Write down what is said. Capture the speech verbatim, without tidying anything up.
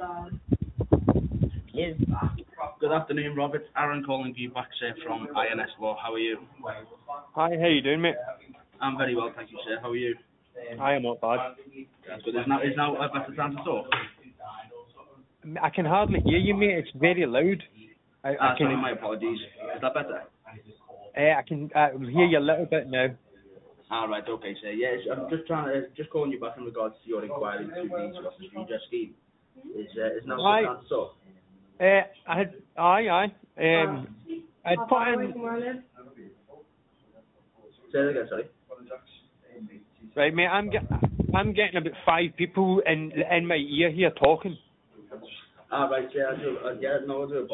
Is Good afternoon, Rob. It's Aaron calling you back, sir, from I N S Law. How are you? Hi, how you doing, mate? I'm very well, thank you, sir. How are you? I am not bad. That's good. Is now, is now a better time to talk? I can hardly hear you, mate. It's very loud. I, I Ah, can. sorry, my apologies. Is that better? Uh, I can uh, hear you a little bit now. Ah, right, okay, sir. Yes, I'm just trying to just calling you back in regards to your inquiry into the Scottish Redress scheme. Is uh, is now a Aye. good time to talk? Uh, I had, aye, aye. Um, I'd put in. Say that again, sorry. Right, mate. I'm get, I'm getting about five people in in my ear here talking. Ah, right, yeah, I do, uh, yeah, no, I do